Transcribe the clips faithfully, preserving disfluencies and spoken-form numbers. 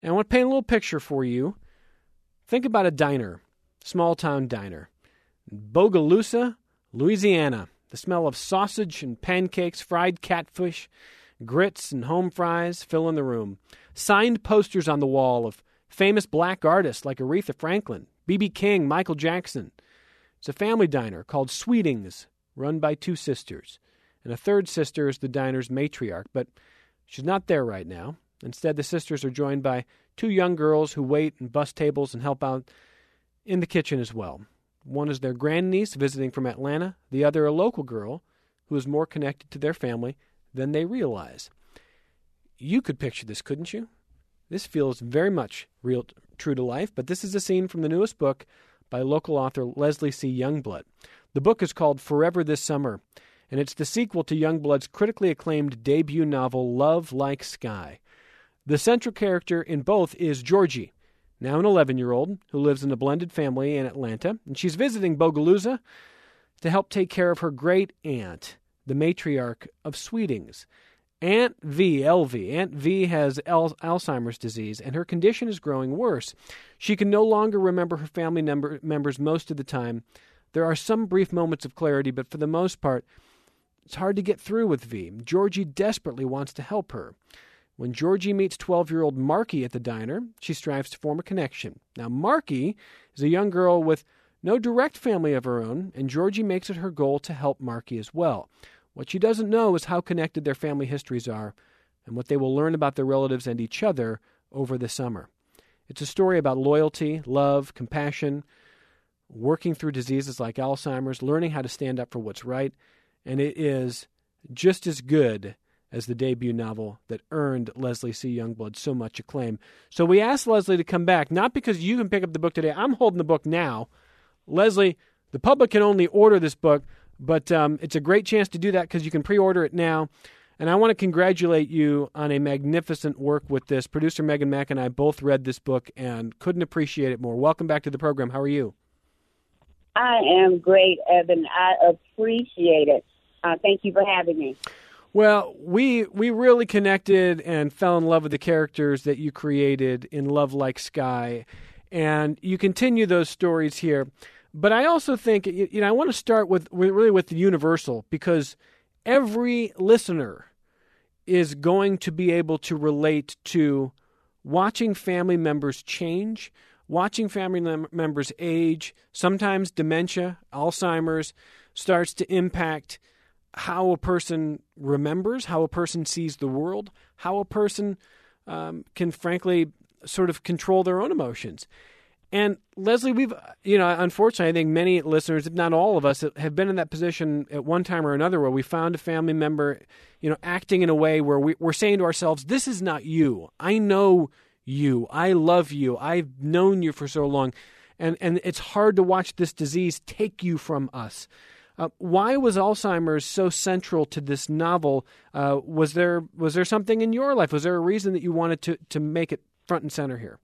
And I want to paint a little picture for you. Think about a diner, small-town diner. Bogalusa, Louisiana. The smell of sausage and pancakes, fried catfish, grits and home fries fill in the room. Signed posters on the wall of famous black artists like Aretha Franklin, B B King, Michael Jackson. It's a family diner called Sweetings, run by two sisters. And a third sister is the diner's matriarch, but she's not there right now. Instead, the sisters are joined by two young girls who wait and bus tables and help out in the kitchen as well. One is their grandniece visiting from Atlanta, the other a local girl who is more connected to their family than they realize. You could picture this, couldn't you? This feels very much real, true to life, but this is a scene from the newest book by local author Leslie C. Youngblood. The book is called Forever This Summer, and it's the sequel to Youngblood's critically acclaimed debut novel Love Like Sky. The central character in both is Georgie, now an eleven-year-old who lives in a blended family in Atlanta, and she's visiting Bogalusa to help take care of her great-aunt, the matriarch of Sweetings. Aunt V, L V. Aunt V has Al- Alzheimer's disease, and her condition is growing worse. She can no longer remember her family member- members most of the time. There are some brief moments of clarity, but for the most part, it's hard to get through with V. Georgie desperately wants to help her. When Georgie meets twelve-year-old Marky at the diner, she strives to form a connection. Now, Marky is a young girl with no direct family of her own, and Georgie makes it her goal to help Marky as well. What she doesn't know is how connected their family histories are and what they will learn about their relatives and each other over the summer. It's a story about loyalty, love, compassion, working through diseases like Alzheimer's, learning how to stand up for what's right, and it is just as good as the debut novel that earned Leslie C. Youngblood so much acclaim. So we asked Leslie to come back, not because you can pick up the book today. I'm holding the book now. Leslie, the public can only order this book, but um, it's a great chance to do that because you can pre-order it now. And I want to congratulate you on a magnificent work with this. Producer Megan Mack and I both read this book and couldn't appreciate it more. Welcome back to the program. How are you? I am great, Evan. I appreciate it. Uh, thank you for having me. Well, we we really connected and fell in love with the characters that you created in Love Like Sky, and you continue those stories here. But I also think, you know, I want to start with, with really with the universal, because every listener is going to be able to relate to watching family members change, watching family mem- members age. Sometimes dementia, Alzheimer's, starts to impact how a person remembers, how a person sees the world, how a person um, can, frankly, sort of control their own emotions. And Leslie, we've, you know, unfortunately, I think many listeners, if not all of us, have been in that position at one time or another where we found a family member, you know, acting in a way where we, we're saying to ourselves, this is not you. I know you. I love you. I've known you for so long. And, and it's hard to watch this disease take you from us. Uh, why was Alzheimer's so central to this novel? Uh, was there was there something in your life? Was there a reason that you wanted to, to make it front and center here?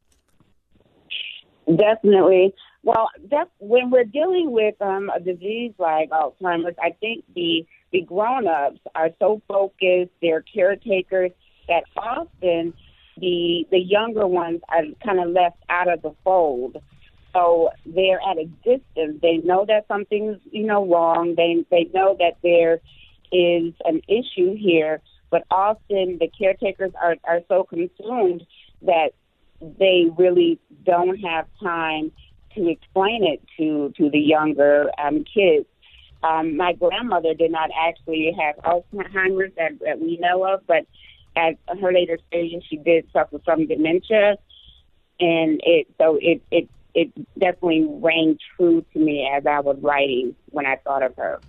Definitely. Well, def- when we're dealing with um, a disease like Alzheimer's, I think the, the grown-ups are so focused, they're caretakers, that often the the younger ones are kind of left out of the fold. So they're at a distance. They know that something's, you know, wrong. They they know that there is an issue here, but often the caretakers are, are so consumed that they really don't have time to explain it to, to the younger um, kids. Um, my grandmother did not actually have Alzheimer's that, that we know of, but at her later stage, she did suffer from dementia, and it so it, it it definitely rang true to me as I was writing when I thought of her.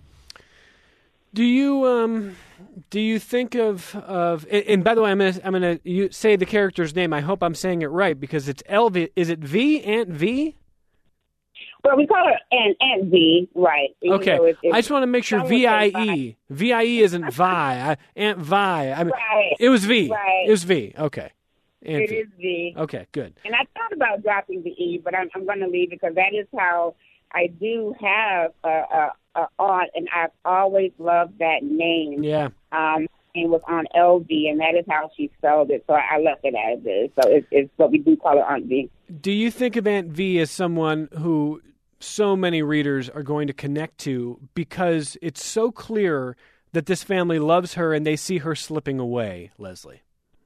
Do you um do you think of of and, and by the way, I'm gonna I'm gonna you say the character's name. I hope I'm saying it right because it's L V. Is it V? Aunt V? Well, we call her Aunt Aunt V, right? Okay, you know, it's, it's, I just want to make sure V I E V I E isn't Vi. I, Aunt Vi. I mean, right. It was V. Right. It was V. Okay. Aunt it v. is V. Okay, good. And I thought about dropping the E, but I'm, I'm going to leave it because that is how I do have a, a, a aunt, and I've always loved that name. Yeah. Um, name was Aunt L V, and that is how she spelled it. So I, I left it as is. So it's, it's what we do call her Aunt V. Do you think of Aunt V as someone who so many readers are going to connect to because it's so clear that this family loves her and they see her slipping away, Leslie?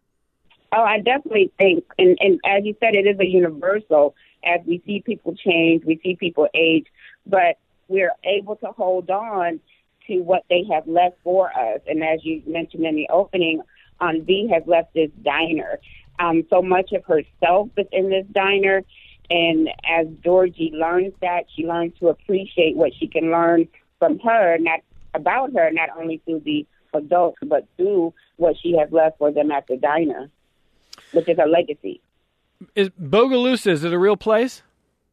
Oh, I definitely think, and, and as you said, it is a universal. As we see people change, we see people age, but we're able to hold on to what they have left for us. And as you mentioned in the opening, Aunt V has left this diner. Um, so much of herself is in this diner. And as Georgie learns that, she learns to appreciate what she can learn from her, not about her, not only through the adults, but through what she has left for them at the diner, which is a legacy. Is Bogalusa, is it a real place?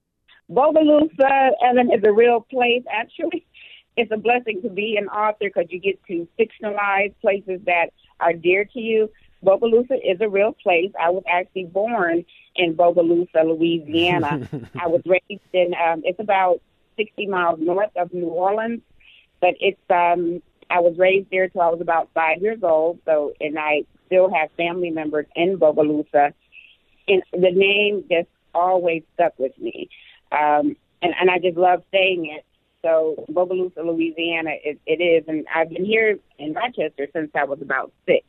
Bogalusa, Ellen, is a real place. Actually, it's a blessing to be an author because you get to fictionalize places that are dear to you. Bogalusa is a real place. I was actually born in Bogalusa, Louisiana. I was raised in, um, it's about sixty miles north of New Orleans, but it's, um, I was raised there till I was about five years old. So, and I still have family members in Bogalusa. And the name just always stuck with me. Um, and, and I just love saying it. So Bogalusa, Louisiana, it, it is. And I've been here in Rochester since I was about six.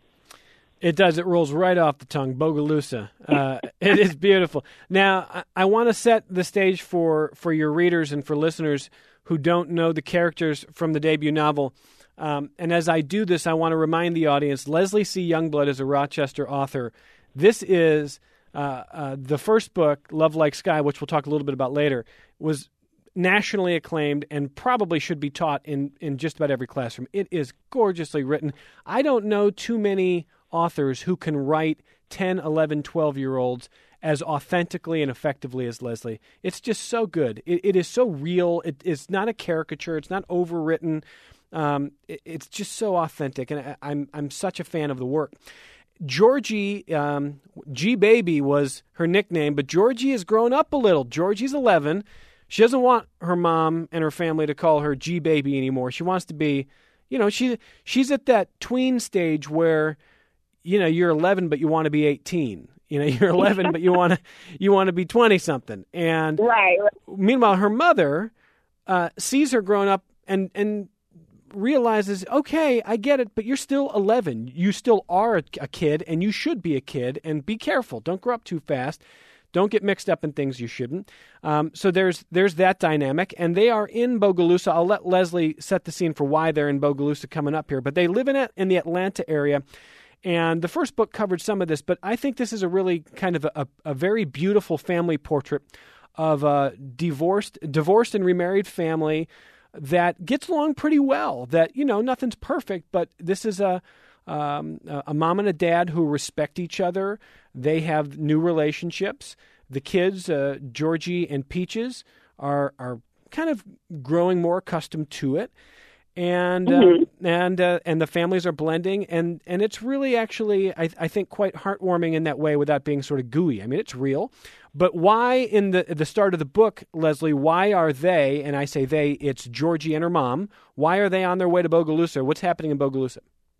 It does. It rolls right off the tongue. Bogalusa. Uh, it is beautiful. Now, I, I want to set the stage for, for your readers and for listeners who don't know the characters from the debut novel. Um, and as I do this, I want to remind the audience, Leslie C. Youngblood is a Rochester author. This is uh, uh, the first book, Love Like Sky, which we'll talk a little bit about later, was nationally acclaimed and probably should be taught in, in just about every classroom. It is gorgeously written. I don't know too many authors who can write ten, eleven, twelve-year-olds as authentically and effectively as Leslie. It's just so good. It, it is so real. It, it's not a caricature. It's not overwritten. Um, it, it's just so authentic, and I, I'm I'm such a fan of the work. Georgie, um, G-Baby was her nickname, but Georgie has grown up a little. Georgie's eleven. She doesn't want her mom and her family to call her G-Baby anymore. She wants to be, you know, she she's at that tween stage where, you know, you're eleven, but you want to be eighteen. You know, you're eleven, but you want to you want to be twenty something. And right. Meanwhile, her mother uh, sees her growing up and and realizes, okay, I get it, but you're still eleven. You still are a, a kid, and you should be a kid. And be careful. Don't grow up too fast. Don't get mixed up in things you shouldn't. Um, so there's there's that dynamic, and they are in Bogalusa. I'll let Leslie set the scene for why they're in Bogalusa coming up here. But they live in it in the Atlanta area. And the first book covered some of this, but I think this is a really kind of a, a very beautiful family portrait of a divorced, divorced and remarried family that gets along pretty well. That, you know, nothing's perfect, but this is a um, a mom and a dad who respect each other. They have new relationships. The kids, uh, Georgie and Peaches, are are kind of growing more accustomed to it. And mm-hmm. uh, and uh, and the families are blending, and, and it's really actually, I, I think, quite heartwarming in that way without being sort of gooey. I mean, it's real. But why, in the the start of the book, Leslie, why are they, and I say they, it's Georgie and her mom, why are they on their way to Bogalusa? What's happening in Bogalusa?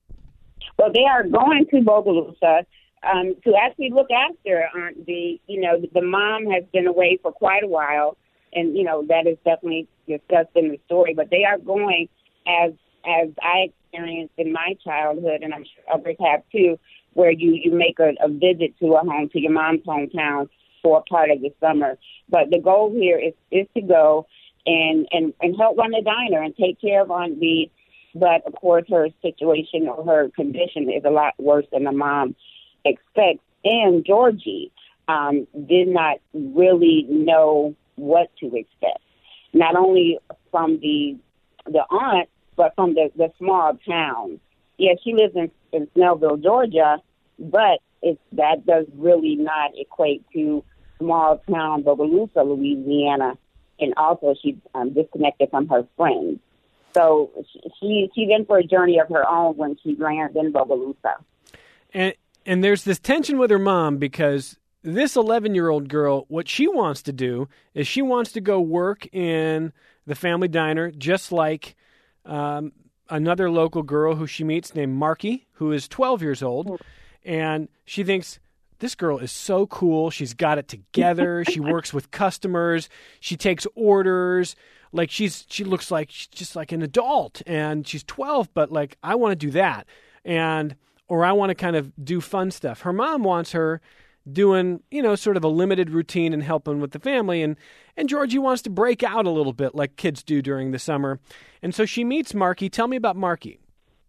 Well, they are going to Bogalusa um, to actually look after Aunt V. You know, the mom has been away for quite a while, and, you know, that is definitely discussed in the story. But they are going, as as I experienced in my childhood, and I'm sure others have too, where you, you make a, a visit to a home, to your mom's hometown for a part of the summer. But the goal here is, is to go and, and, and help run the diner and take care of Aunt V. But, of course, her situation or her condition is a lot worse than the mom expects. And Georgie um, did not really know what to expect, not only from the the aunt, but from the, the small town. Yes, she lives in, in Snellville, Georgia, but it's, that does really not equate to small town Bogalusa, Louisiana, and also she's um, disconnected from her friends. So she she's in for a journey of her own when she lands in Bogalusa. And and there's this tension with her mom because this eleven-year-old girl, what she wants to do is she wants to go work in the family diner, just like um, another local girl who she meets named Marky, who is twelve years old, and she thinks, this girl is so cool. She's got it together. She works with customers. She takes orders. Like she's she looks like she's just like an adult, and she's twelve, but like I want to do that, and or I want to kind of do fun stuff. Her mom wants her doing, you know, sort of a limited routine and helping with the family, and and Georgie wants to break out a little bit like kids do during the summer, and so she meets Marky. Tell me about Marky.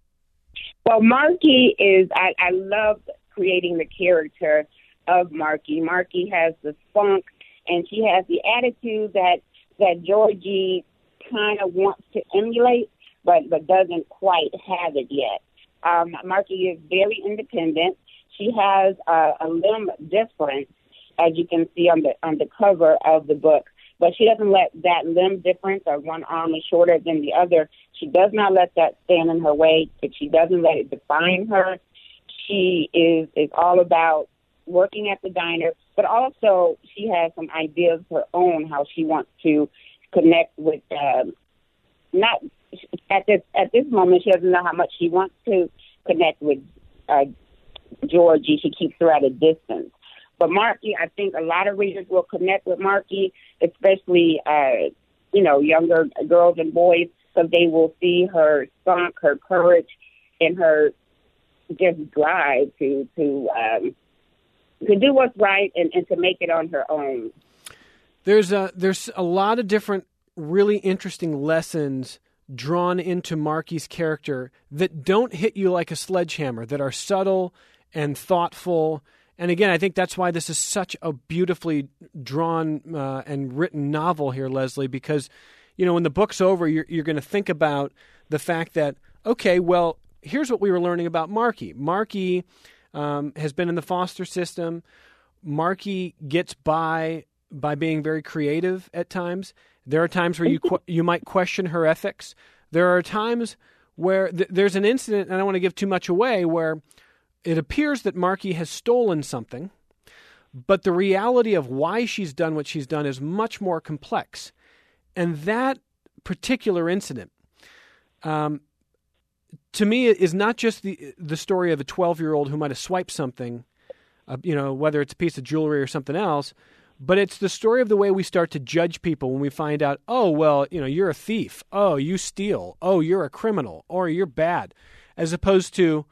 Well, Marky is I, I love creating the character of Marky. Marky has the spunk, and she has the attitude that. that Georgie kind of wants to emulate, but, but doesn't quite have it yet. Um, Marky is very independent. She has a, a limb difference, as you can see on the on the cover of the book, but she doesn't let that limb difference, or one arm is shorter than the other, she does not let that stand in her way, but she doesn't let it define her. She is, is all about working at the diner, but also she has some ideas of her own how she wants to connect with. Um, not at this at this moment, she doesn't know how much she wants to connect with uh, Georgie. She keeps her at a distance. But Marky, I think a lot of readers will connect with Marky, especially uh, you know younger girls and boys, because they will see her spunk, her courage, and her just drive to to. Um, to do what's right and, and to make it on her own. There's a, there's a lot of different really interesting lessons drawn into Marky's character that don't hit you like a sledgehammer, that are subtle and thoughtful. And again, I think that's why this is such a beautifully drawn uh, and written novel here, Leslie, because, you know, when the book's over, you're, you're going to think about the fact that, okay, well, here's what we were learning about Marky. Marky Um, has been in the foster system. Marky gets by by being very creative at times. There are times where you qu- you might question her ethics. There are times where th- there's an incident, and I don't want to give too much away, where it appears that Marky has stolen something, but the reality of why she's done what she's done is much more complex. And that particular incident, um, to me, it is not just the the story of a twelve-year-old who might have swiped something, uh, you know, whether it's a piece of jewelry or something else, but it's the story of the way we start to judge people when we find out, oh, well, you know, you're a thief. Oh, you steal. Oh, you're a criminal, or you're bad, as opposed to,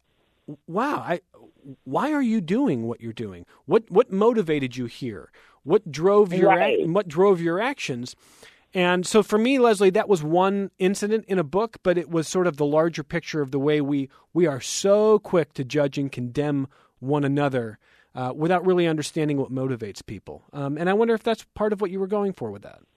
wow, I, why are you doing what you're doing? What what motivated you here? What drove your right. ac- what drove your actions? And so for me, Leslie, that was one incident in a book, but it was sort of the larger picture of the way we, we are so quick to judge and condemn one another uh, without really understanding what motivates people. Um, and I wonder if that's part of what you were going for with that.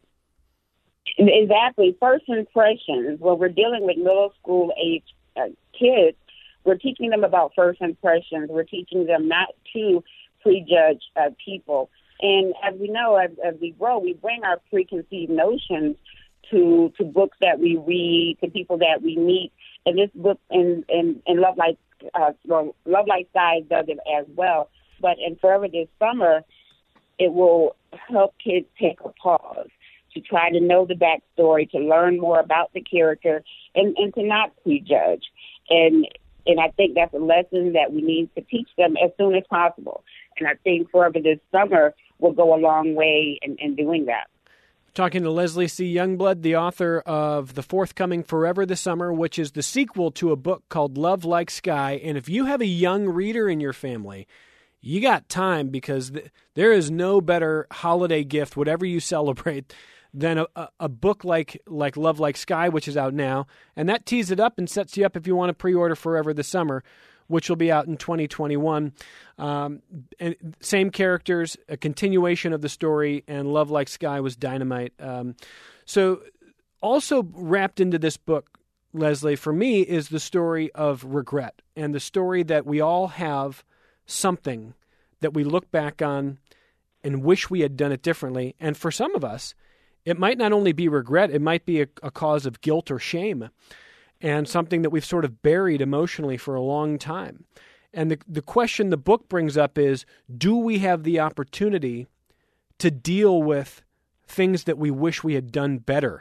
Exactly. First impressions. When we're dealing with middle school age uh, kids, we're teaching them about first impressions. We're teaching them not to prejudge uh, people. And as we know, as, as we grow, we bring our preconceived notions to to books that we read, to people that we meet. And this book in, in, in Love Like uh, well, Love Like Skies does it as well. But in Forever This Summer, it will help kids take a pause, to try to know the backstory, to learn more about the character, and, and to not prejudge. And and I think that's a lesson that we need to teach them as soon as possible. And I think Forever This Summer will go a long way in, in doing that. Talking to Leslie C. Youngblood, the author of the forthcoming Forever This Summer, which is the sequel to a book called Love Like Sky. And if you have a young reader in your family, you got time, because th- there is no better holiday gift, whatever you celebrate, than a, a, a book like like Love Like Sky, which is out now. And that tees it up and sets you up if you want to pre-order Forever This Summer, which will be out in twenty twenty-one. Um, and same characters, a continuation of the story, and Love Like Sky was dynamite. Um, so also wrapped into this book, Leslie, for me, is the story of regret, and the story that we all have something that we look back on and wish we had done it differently. And for some of us, it might not only be regret, it might be a, a cause of guilt or shame, and something that we've sort of buried emotionally for a long time. And the the question the book brings up is, do we have the opportunity to deal with things that we wish we had done better,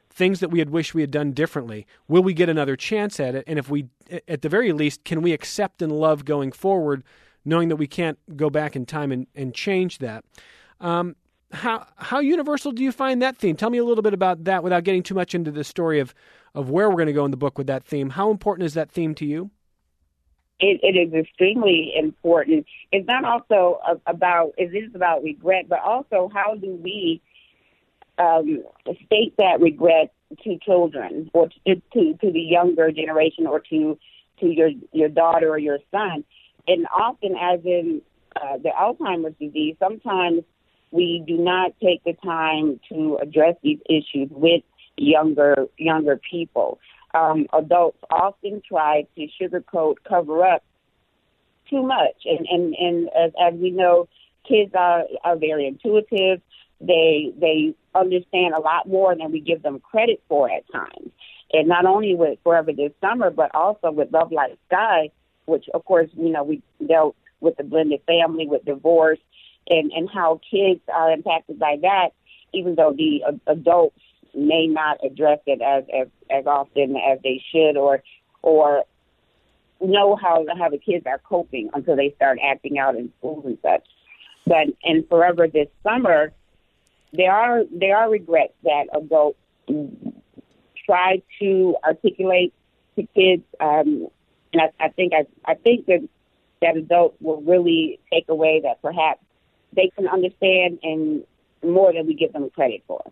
things that we had wished we had done differently? Will we get another chance at it? And if we, at the very least, can we accept and love going forward, knowing that we can't go back in time and, and change that? Um, how how universal do you find that theme? Tell me a little bit about that without getting too much into the story of, of where we're going to go in the book with that theme. How important is that theme to you? It, it is extremely important. It's not also about, it is about regret, but also how do we um, state that regret to children or to, to, to the younger generation or to, to your, your daughter or your son. And often, as in uh, the Alzheimer's disease, sometimes we do not take the time to address these issues with younger younger people. Um, adults often try to sugarcoat, cover up too much. And, and, and as, as we know, kids are, are very intuitive. They they understand a lot more than we give them credit for at times. And not only with Forever This Summer, but also with Love Like Sky, which, of course, you know, we dealt with the blended family, with divorce, and, and how kids are impacted by that, even though the uh, adults may not address it as, as as often as they should, or or know how how the kids are coping until they start acting out in schools and such. But in Forever This Summer, there are there are regrets that adults try to articulate to kids, um, and I, I think I I think that that adults will really take away that perhaps they can understand and more than we give them credit for.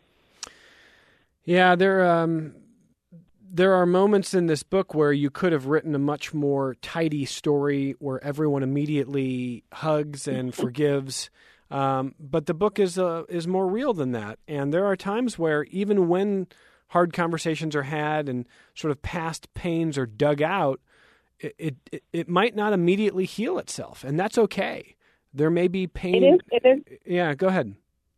Yeah, there um, there are moments in this book where you could have written a much more tidy story where everyone immediately hugs and forgives. Um, but the book is uh, is more real than that. And there are times where even when hard conversations are had and sort of past pains are dug out, it it, it might not immediately heal itself. And that's okay. There may be pain. It is. It is. Yeah, go ahead.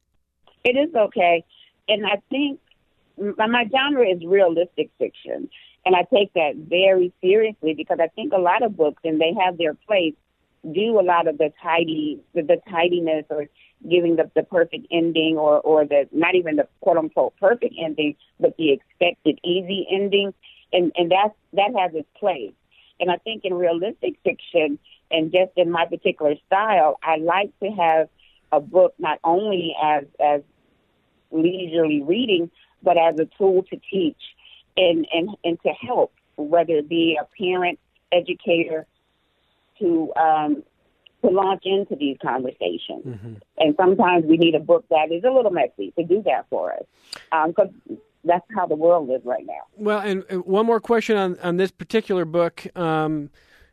It is okay. And I think my genre is realistic fiction, and I take that very seriously because I think a lot of books, and they have their place, do a lot of the tidy, the, the tidiness, or giving the, the perfect ending, or, or the not even the quote unquote perfect ending, but the expected easy ending, and and that's that has its place. And I think in realistic fiction, and just in my particular style, I like to have a book not only as as leisurely reading, but as a tool to teach and, and, and to help, whether it be a parent, educator, to um, to launch into these conversations. Mm-hmm. And sometimes we need a book that is a little messy to do that for us, because um, that's how the world is right now. Well, and, and one more question on, on this particular book. Um,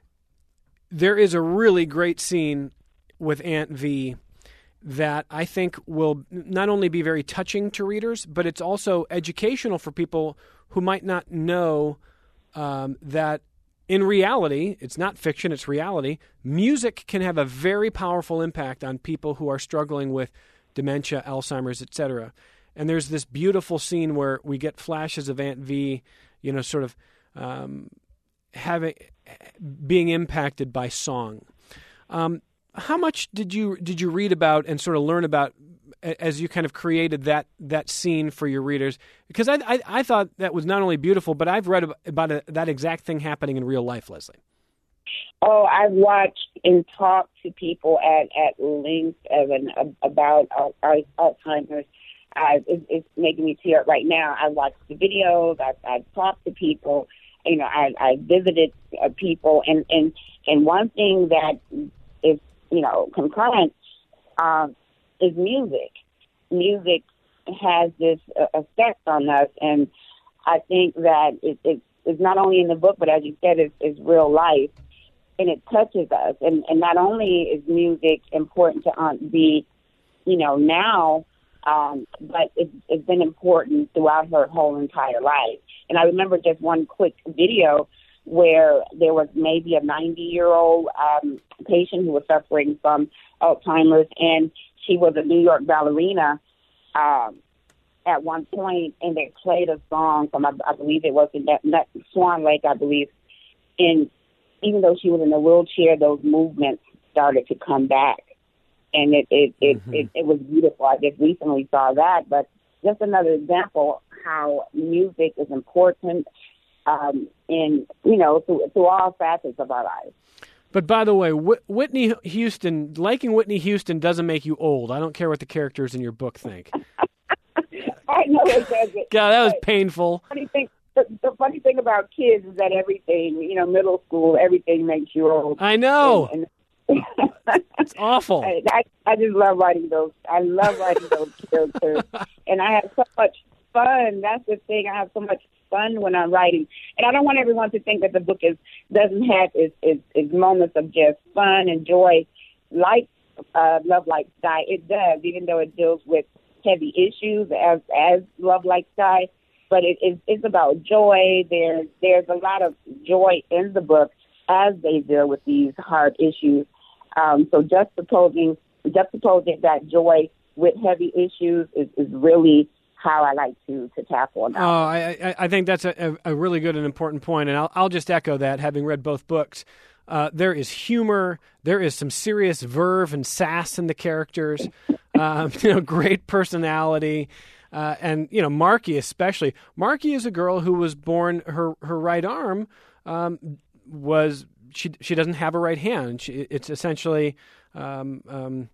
there is a really great scene with Aunt V that I think will not only be very touching to readers, but it's also educational for people who might not know um, that in reality, it's not fiction, it's reality, music can have a very powerful impact on people who are struggling with dementia, Alzheimer's, et cetera. And there's this beautiful scene where we get flashes of Aunt V, you know, sort of um, having being impacted by song. Um, How much did you did you read about and sort of learn about as you kind of created that that scene for your readers? Because I I, I thought that was not only beautiful, but I've read about a, that exact thing happening in real life, Leslie. Oh, I've watched and talked to people at, at length Evan, about Alzheimer's. I, it, it's making me tear up right now. I watched the videos. I've, I've talked to people. You know, I, I visited uh, people, and, and and one thing that is, you know, concurrent um, is music. Music has this uh, effect on us, and I think that it, it, it's not only in the book, but as you said, it's, it's real life, and it touches us. And, and not only is music important to Aunt V, you know, now, um, but it's, it's been important throughout her whole entire life. And I remember just one quick video where there was maybe a ninety-year-old um, patient who was suffering from Alzheimer's, and she was a New York ballerina um, at one point, and they played a song from, I, I believe it was in that, that Swan Lake, I believe, and even though she was in a wheelchair, those movements started to come back, and it it, mm-hmm. it, it, it was beautiful. I just recently saw that, but just another example how music is important um, in, you know, through, through all facets of our lives. But by the way, Wh- Whitney Houston, liking Whitney Houston doesn't make you old. I don't care what the characters in your book think. I know it doesn't. God, that was painful. Funny thing, the, the funny thing about kids is that everything, you know, middle school, everything makes you old. I know. And, and it's awful. I, I, I just love writing those. I love writing those characters. And I have so much fun. That's the thing. I have so much fun when I'm writing. And I don't want everyone to think that the book is doesn't have its, its, its moments of just fun and joy like uh, Love Like Sky. It does, even though it deals with heavy issues as as Love Like Sky. But it, it, it's about joy. There's, there's a lot of joy in the book as they deal with these hard issues. Um, so juxtaposing, juxtaposing that joy with heavy issues is, is really how I like to, to tackle them. Oh, I, I think that's a, a really good and important point, and I'll, I'll just echo that, having read both books. Uh, there is humor. There is some serious verve and sass in the characters. Um, you know, great personality. Uh, and, you know, Marky especially. Marky is a girl who was born, her, her right arm um, was... She she doesn't have a right hand. She, it's essentially um, um,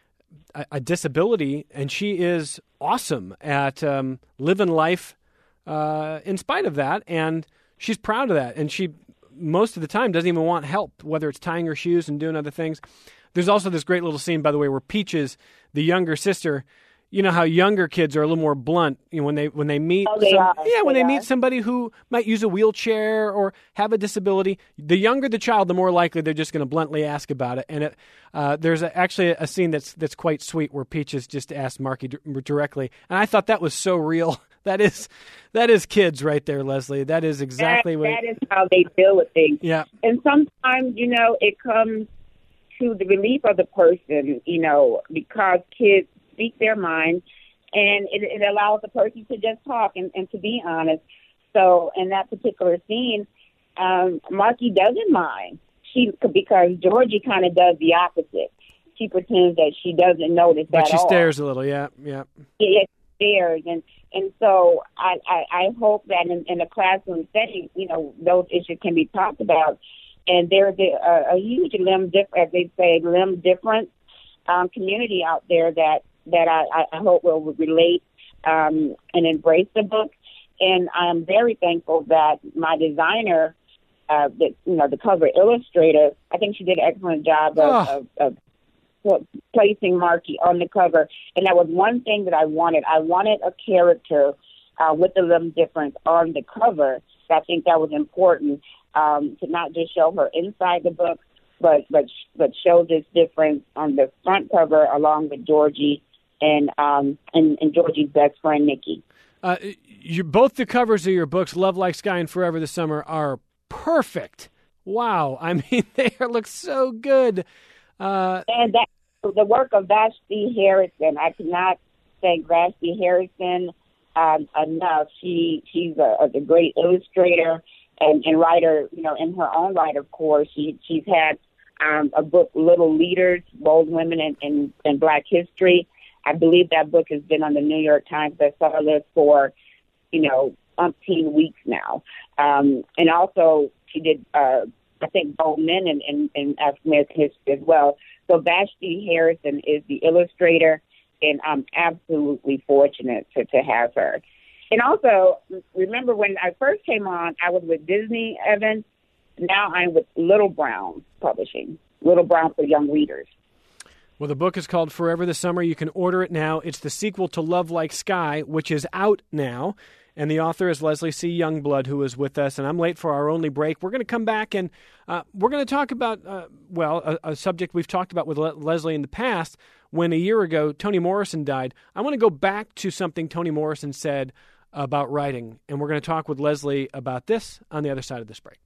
a, a disability, and she is awesome at um, living life uh, in spite of that, and she's proud of that. And she, most of the time, doesn't even want help, whether it's tying her shoes and doing other things. There's also this great little scene, by the way, where Peaches, the younger sister, you know how younger kids are a little more blunt, you know, when they when they meet oh, they some, are. yeah when they, they are. meet somebody who might use a wheelchair or have a disability. The younger the child, the more likely they're just going to bluntly ask about it. And it, uh, there's a, actually a scene that's that's quite sweet where Peaches just asked Marky d- directly, and I thought that was so real. That is that is kids right there, Leslie. That is exactly that, what that is how they deal with things. Yeah, and sometimes you know it comes to the relief of the person, you know, because kids speak their mind. And it, it allows the person to just talk and, and to be honest. So in that particular scene, um, Marky doesn't mind. She because Georgie kind of does the opposite. She pretends that she doesn't notice but that. she all. stares a little. Yeah, yeah. Yeah, she stares, and and so I, I, I hope that in, in a classroom setting, you know, those issues can be talked about. And there's a, a, a huge limb dif- as they say, limb difference um, community out there that. that I, I hope will relate um, and embrace the book. And I'm very thankful that my designer, uh, the, you know, the cover illustrator, I think she did an excellent job of, oh. of, of placing Marky on the cover. And that was one thing that I wanted. I wanted a character uh, with a limb difference on the cover. So I think that was important um, to not just show her inside the book, but, but, but show this difference on the front cover along with Georgie and um and, and Georgie's best friend Nikki. Uh, you both the covers of your books, Love Like Sky and Forever the Summer, are perfect. Wow, I mean they look so good. Uh, and that the work of Vashti Harrison, I cannot thank Vashti Harrison um, enough. She she's a, a great illustrator and, and writer. You know, in her own right, of course, she she's had um, a book, Little Leaders: Bold Women in, in, in Black History. I believe that book has been on the New York Times bestseller list for, you know, umpteen weeks now. Um, and also, she did, uh, I think, Bold Men in, in, in African American history as well. So Vashti Harrison is the illustrator, and I'm absolutely fortunate to, to have her. And also, remember when I first came on, I was with Disney, Evan. Now I'm with Little Brown Publishing, Little Brown for Young Readers. Well, the book is called Forever the Summer. You can order it now. It's the sequel to Love Like Sky, which is out now. And the author is Leslie C. Youngblood, who is with us. And I'm late for our only break. We're going to come back and uh, we're going to talk about, uh, well, a, a subject we've talked about with Le- Leslie in the past. When a year ago, Toni Morrison died, I want to go back to something Toni Morrison said about writing. And we're going to talk with Leslie about this on the other side of this break.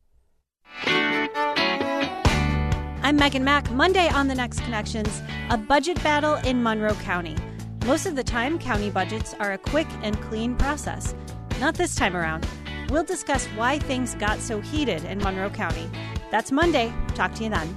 I'm Megan Mack. Monday on The Next Connections, a budget battle in Monroe County. Most of the time, county budgets are a quick and clean process. Not this time around. We'll discuss why things got so heated in Monroe County. That's Monday. Talk to you then.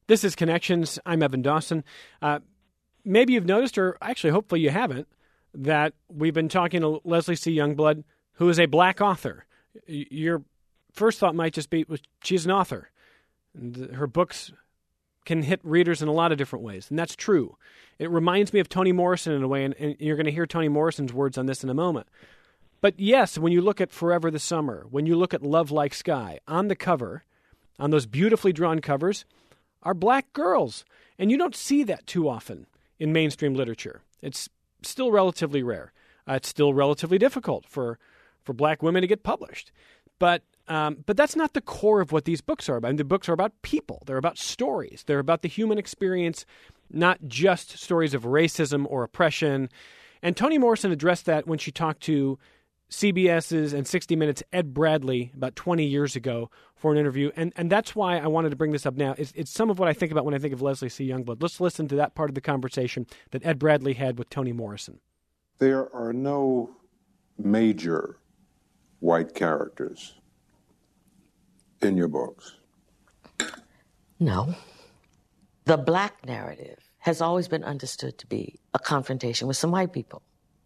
This is Connections. I'm Evan Dawson. Uh, maybe you've noticed, or actually hopefully you haven't, that we've been talking to Leslie C. Youngblood, who is a black author. Your first thought might just be, well, she's an author. And her books can hit readers in a lot of different ways, and that's true. It reminds me of Toni Morrison in a way, and, and you're going to hear Toni Morrison's words on this in a moment. But yes, when you look at Forever the Summer, when you look at Love Like Sky, on the cover, on those beautifully drawn covers, are black girls. And you don't see that too often in mainstream literature. It's still relatively rare. Uh, it's still relatively difficult for, for black women to get published. But um, but that's not the core of what these books are about. I mean, the books are about people. They're about stories. They're about the human experience, not just stories of racism or oppression. And Toni Morrison addressed that when she talked to CBS's and sixty minutes Ed Bradley about twenty years ago for an interview. And and that's why I wanted to bring this up now. It's, it's some of what I think about when I think of Leslie C. Youngblood. Let's listen to that part of the conversation that Ed Bradley had with Toni Morrison. There are no major white characters in your books. No. The black narrative has always been understood to be a confrontation with some white people.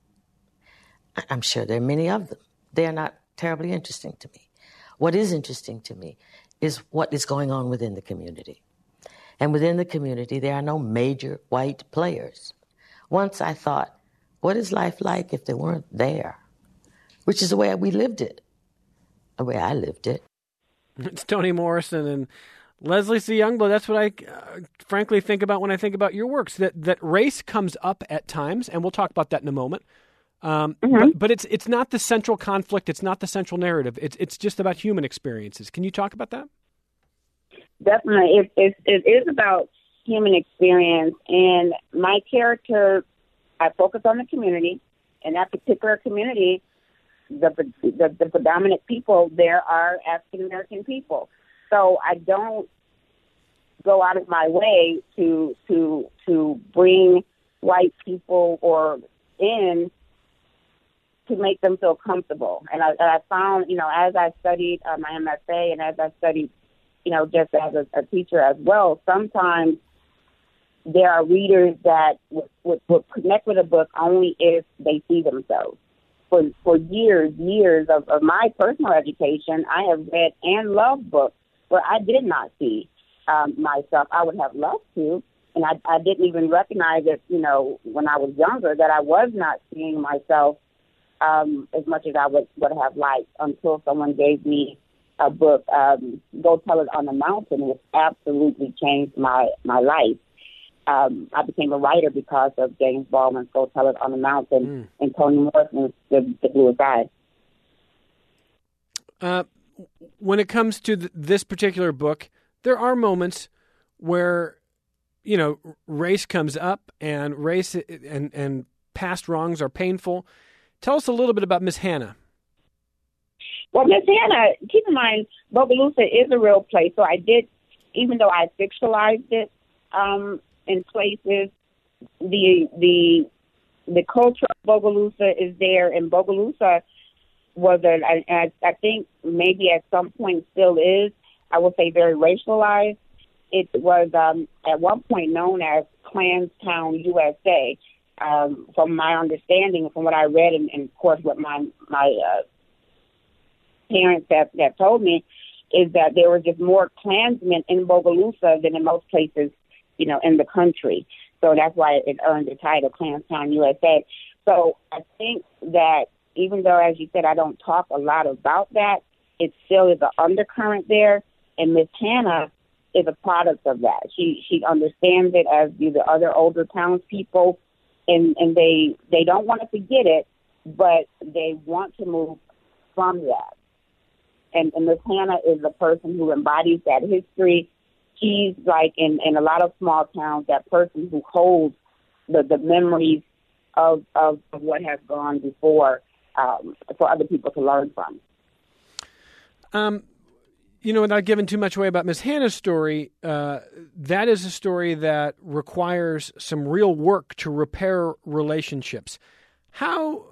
I'm sure there are many of them. They are not terribly interesting to me. What is interesting to me is what is going on within the community. And within the community, there are no major white players. Once I thought, what is life like if they weren't there? Which is the way we lived it, the way I lived it. It's Toni Morrison and Leslie C. Youngblood. That's what I uh, frankly think about when I think about your works, that, that race comes up at times, and we'll talk about that in a moment. Um, mm-hmm. but, but it's it's not the central conflict. It's not the central narrative. It's it's just about human experiences. Can you talk about that? Definitely. It, it, it is about human experience. And my character, I focus on the community. And that particular community, the, the, the predominant people there are African-American people. So I don't go out of my way to to to bring white people or in to make them feel comfortable. And I, and I found, you know, as I studied uh, my M F A and as I studied, you know, just as a, a teacher as well, sometimes there are readers that would, would, would connect with a book only if they see themselves. For for years, years of, of my personal education, I have read and loved books where I did not see um, myself. I would have loved to, and I, I didn't even recognize it, you know, when I was younger, that I was not seeing myself um, as much as I would, would have liked until someone gave me a book, um, Go Tell It on the Mountain, which absolutely changed my, my life. Um, I became a writer because of James Baldwin's Go Tell It on the Mountain mm. and Toni Morrison's The, the Bluest Eye. Uh, when it comes to th- this particular book, there are moments where, you know, race comes up and race and, and past wrongs are painful. Tell us a little bit about Miss Hannah. Well, Miss Hannah, keep in mind, Bogalusa is a real place. So I did, even though I fictionalized it, um, in places, the the the culture of Bogalusa is there, and Bogalusa was a, I, I think maybe at some point still is, I would say very racialized. It was um, at one point known as Klanstown, U S A. Um, from my understanding, from what I read, and, and of course what my my uh, parents have, have told me, is that there were just more Klansmen in Bogalusa than in most places, you know, in the country. So that's why it earned the title Klanstown, U S A. So I think that even though, as you said, I don't talk a lot about that, it still is an undercurrent there. And Miss Hannah is a product of that. She she understands it, as do the other older townspeople, and, and they they don't want to forget it, but they want to move from that. And, and Miss Hannah is a person who embodies that history. She's like, in, in a lot of small towns, that person who holds the, the memories of, of, of what has gone before, um, for other people to learn from. Um, you know, without giving too much away about Miss Hannah's story, uh, that is a story that requires some real work to repair relationships. How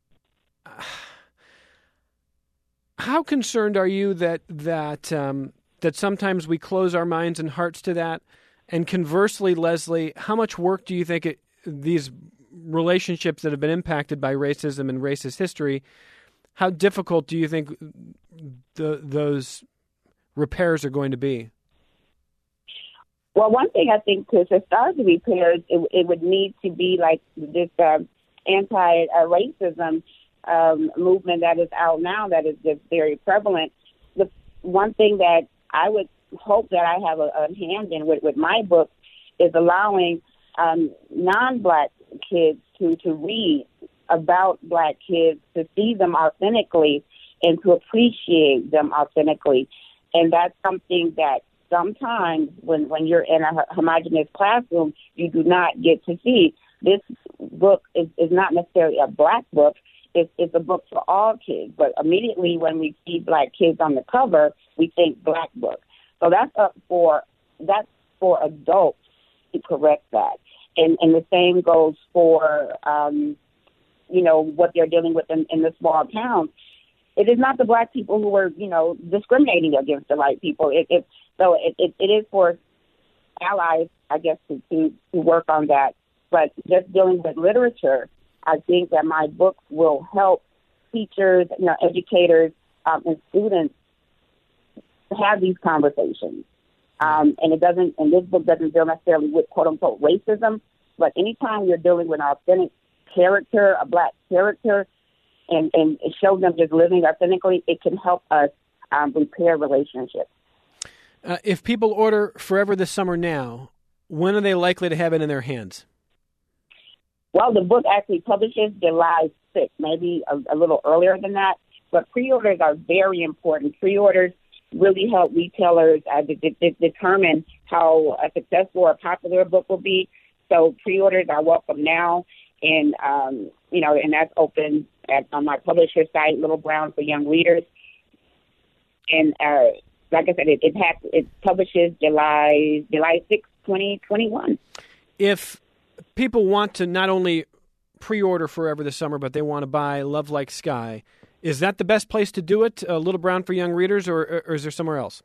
how concerned are you that that um, that sometimes we close our minds and hearts to that? And conversely, Leslie, how much work do you think it, these relationships that have been impacted by racism and racist history, how difficult do you think the, those repairs are going to be? Well, one thing I think to, to start the repairs, it, it would need to be like this uh, anti-racism um, movement that is out now that is just very prevalent. The one thing that I would hope that I have a, a hand in with, with my book is allowing um, non-Black kids to, to read about Black kids, to see them authentically and to appreciate them authentically. And that's something that sometimes when, when you're in a homogeneous classroom, you do not get to see. This book is, is not necessarily a Black book. It's, it's a book for all kids. But immediately when we see Black kids on the cover, we think Black book. So that's up for that's for adults to correct that. And, and the same goes for, um, you know, what they're dealing with in, in the small towns. It is not the Black people who are, you know, discriminating against the white people. It, it, so it, it, it is for allies, I guess, to, to, to work on that. But just dealing with literature, I think that my book will help teachers, you know, educators, um, and students have these conversations. Um, and it doesn't, and this book doesn't deal necessarily with quote unquote racism, but anytime you're dealing with an authentic character, a Black character, and, and show them just living authentically, it can help us um, repair relationships. Uh, if people order Forever This Summer now, when are they likely to have it in their hands? Well, the book actually publishes July sixth, maybe a, a little earlier than that, but pre-orders are very important. Pre-orders really help retailers uh, de- de- determine how a successful or popular a book will be. So pre-orders are welcome now, and um, you know, and that's open at on my publisher site, Little Brown for Young Readers. And uh, like I said, it it, has, it publishes July July sixth, twenty twenty-one. If people want to not only pre-order Forever This Summer, but they want to buy Love Like Sky, is that the best place to do it, uh, Little Brown for Young Readers, or, or is there somewhere else?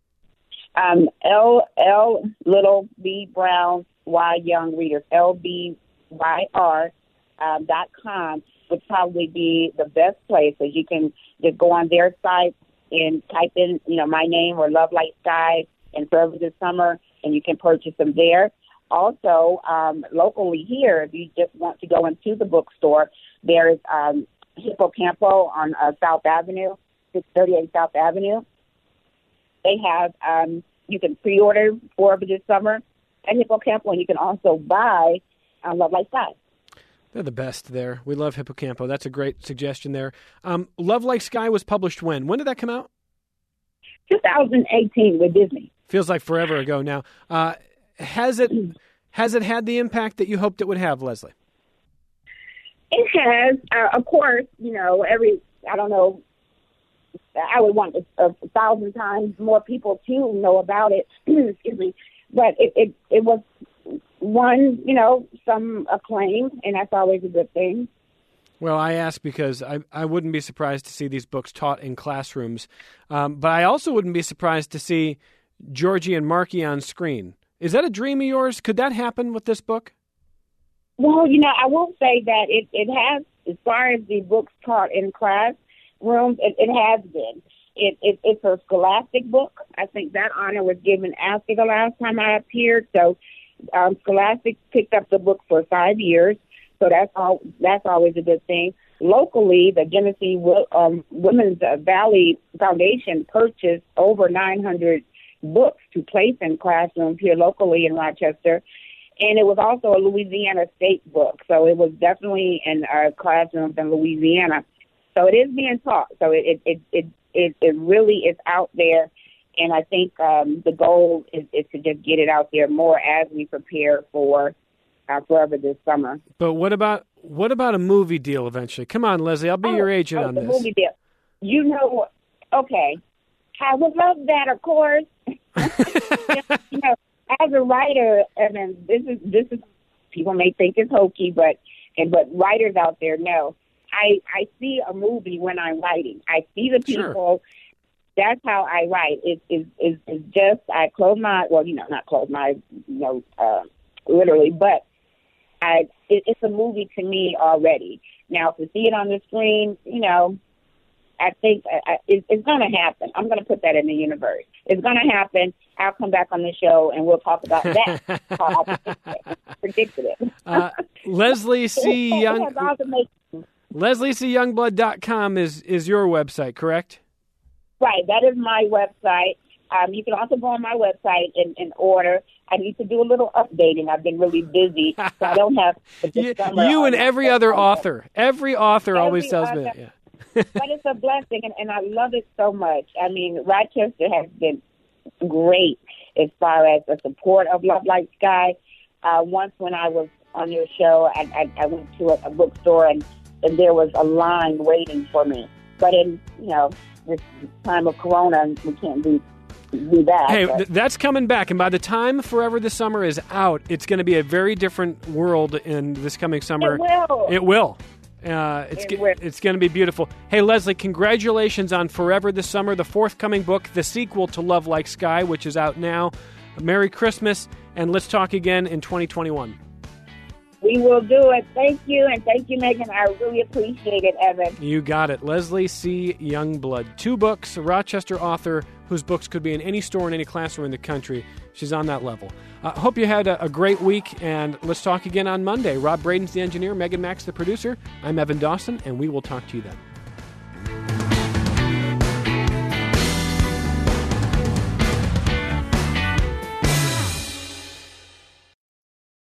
Um, L L Little B Brown Y Young Readers, L B Y R um, dot com would probably be the best place. So you can just go on their site and type in, you know, my name or Love Like Sky and Forever This Summer, and you can purchase them there. Also, um, locally here, if you just want to go into the bookstore, there's um, Hippocampo on uh, South Avenue, six thirty-eight South Avenue. They have, um, you can pre-order Forever This Summer at Hippocampo, and you can also buy uh, Love Like Sky. They're the best there. We love Hippocampo. That's a great suggestion there. Um, Love Like Sky was published when? When did that come out? twenty eighteen with Disney. Feels like forever ago now. Uh, has it has it had the impact that you hoped it would have, Leslie? It has. Uh, of course, you know, every, I don't know, I would want a, a thousand times more people to know about it. Excuse me. But it, it, it was won, you know, some acclaim, and that's always a good thing. Well, I ask because I, I wouldn't be surprised to see these books taught in classrooms. Um, but I also wouldn't be surprised to see Georgie and Marky on screen. Is that a dream of yours? Could that happen with this book? Well, you know, I will say that it, it has, as far as the books taught in classrooms, it, it has been. It, it, it's a scholastic book. I think that honor was given after the last time I appeared. So um, Scholastic picked up the book for five years. So that's all. That's always a good thing. Locally, the Genesee um, Women's Valley Foundation purchased over nine hundred books to place in classrooms here locally in Rochester. And it was also a Louisiana state book. So it was definitely in our classrooms in Louisiana. So it is being taught. So it it it it, it really is out there. And I think um, the goal is, is to just get it out there more as we prepare for uh, Forever This Summer. But what about what about a movie deal eventually? Come on, Leslie, I'll be oh, your agent oh, on the this. Movie deal. You know, okay. I would love that, of course. You know, as a writer, I mean, this is this is people may think it's hokey, but and but writers out there know. I I see a movie when I'm writing. I see the people. Sure. that's how I write. It's it's it's it's just I close my well, you know, not close my, you know, uh, literally, but I it, it's a movie to me already. Now to see it on the screen, you know, I think I, it, it's going to happen. I'm going to put that in the universe. It's going to happen. I'll come back on the show and we'll talk about that. How I predicted it. uh, Leslie C. Young. Leslie C. Youngblood dot com is is your website, correct? Right. That is my website. Um, you can also go on my website and, and order. I need to do a little updating. I've been really busy, so I don't have. you you and every other author. Every author every always tells other, me that. Yeah. But it's a blessing, and, and I love it so much. I mean, Rochester has been great as far as the support of Love Like Sky. Uh, once when I was on your show, I, I, I went to a, a bookstore, and, and there was a line waiting for me. But in, you know, this time of Corona, we can't do do that. Hey, th- that's coming back, and by the time Forever This Summer is out, it's going to be a very different world in this coming summer. It will. It will. Uh, it's It g- will. it's going to be beautiful. Hey, Leslie, congratulations on Forever This Summer, the forthcoming book, the sequel to Love Like Sky, which is out now. Merry Christmas, and let's talk again in twenty twenty-one. We will do it. Thank you, and thank you, Megan. I really appreciate it, Evan. You got it. Leslie C. Youngblood. Two books, a Rochester author whose books could be in any store in any classroom in the country. She's on that level. I uh, hope you had a, a great week, and let's talk again on Monday. Rob Braden's the engineer, Megan Max the producer. I'm Evan Dawson, and we will talk to you then.